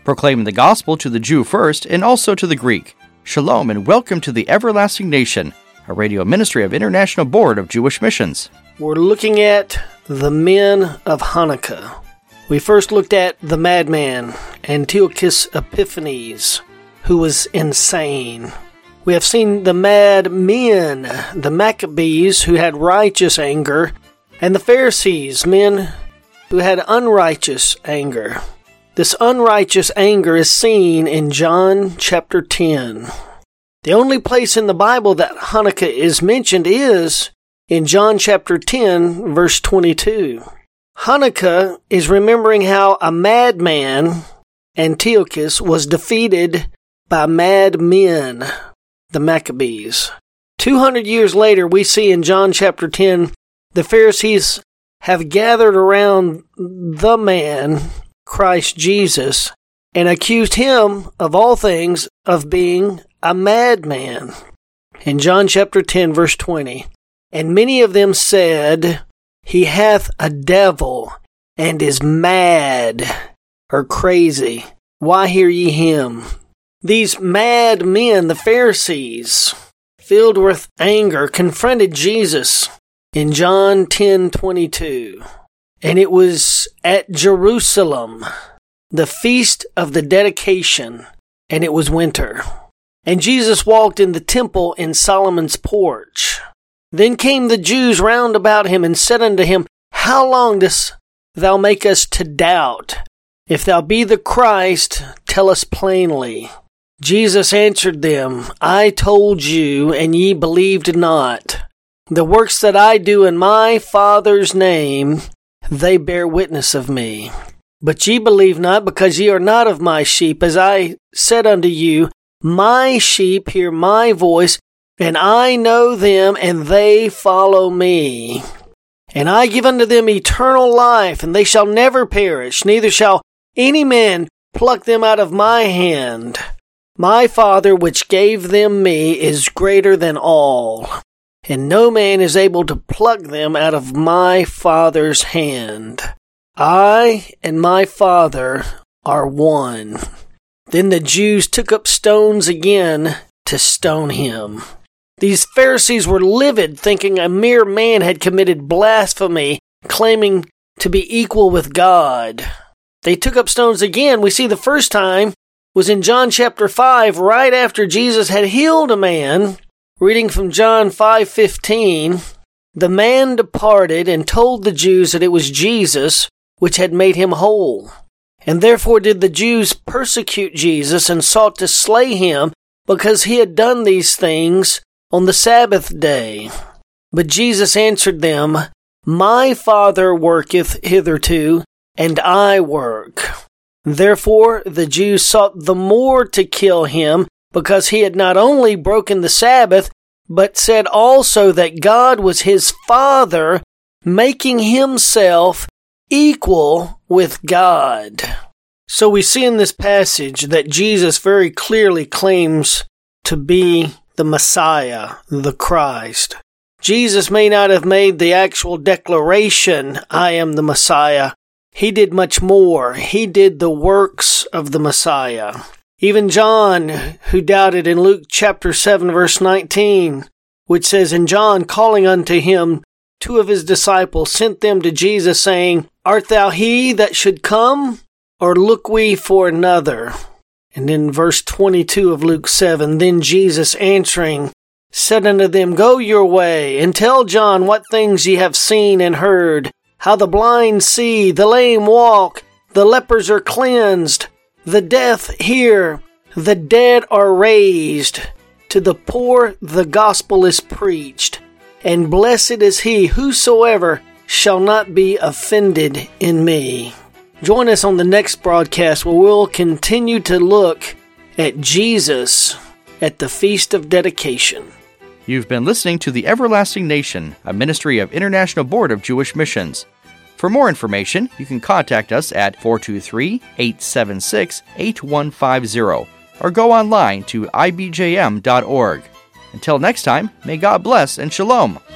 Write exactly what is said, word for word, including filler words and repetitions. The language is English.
proclaiming the gospel to the Jew first and also to the Greek. Shalom and welcome to the Everlasting Nation, a radio ministry of International Board of Jewish Missions. We're looking at the men of Hanukkah. We first looked at the madman, Antiochus Epiphanes, who was insane. We have seen the mad men, the Maccabees, who had righteous anger, and the Pharisees, men who had unrighteous anger. This unrighteous anger is seen in John chapter ten. The only place in the Bible that Hanukkah is mentioned is in John chapter ten, verse twenty-two. Hanukkah is remembering how a madman, Antiochus, was defeated by mad men, the Maccabees. Two hundred years later, we see in John chapter ten, the Pharisees have gathered around the man, Christ Jesus, and accused him, of all things, of being a madman. In John chapter ten, verse twenty, and many of them said, He hath a devil, and is mad, or crazy. Why hear ye him? These mad men, the Pharisees, filled with anger, confronted Jesus in John ten twenty-two. And it was at Jerusalem, the feast of the dedication, and it was winter. And Jesus walked in the temple in Solomon's porch. Then came the Jews round about him, and said unto him, How long dost thou make us to doubt? If thou be the Christ, tell us plainly. Jesus answered them, I told you, and ye believed not. The works that I do in my Father's name, they bear witness of me. But ye believe not, because ye are not of my sheep. As I said unto you, my sheep hear my voice, and I know them, and they follow me. And I give unto them eternal life, and they shall never perish, neither shall any man pluck them out of my hand. My Father, which gave them me, is greater than all, and no man is able to pluck them out of my Father's hand. I and my Father are one. Then the Jews took up stones again to stone him. These Pharisees were livid, thinking a mere man had committed blasphemy, claiming to be equal with God. They took up stones again. We see the first time was in John chapter five, right after Jesus had healed a man. Reading from John five fifteen, the man departed and told the Jews that it was Jesus which had made him whole. And therefore did the Jews persecute Jesus and sought to slay him, because he had done these things on the Sabbath day. But Jesus answered them, My Father worketh hitherto, and I work. Therefore the Jews sought the more to kill him, because he had not only broken the Sabbath, but said also that God was his Father, making himself equal with God. So we see in this passage that Jesus very clearly claims to be the Messiah, the Christ. Jesus may not have made the actual declaration, I am the Messiah. He did much more. He did the works of the Messiah. Even John, who doubted in Luke chapter seven, verse nineteen, which says, And John, calling unto him two of his disciples, sent them to Jesus, saying, Art thou he that should come, or look we for another? And in verse twenty-two of Luke seven, Then Jesus answering said unto them, Go your way, and tell John what things ye have seen and heard, how the blind see, the lame walk, the lepers are cleansed, the deaf hear, the dead are raised, to the poor the gospel is preached, and blessed is he whosoever shall not be offended in me. Join us on the next broadcast where we'll continue to look at Jesus at the Feast of Dedication. You've been listening to The Everlasting Nation, a ministry of International Board of Jewish Missions. For more information, you can contact us at four two three, eight seven six, eight one five zero or go online to I B J M dot org. Until next time, may God bless and shalom.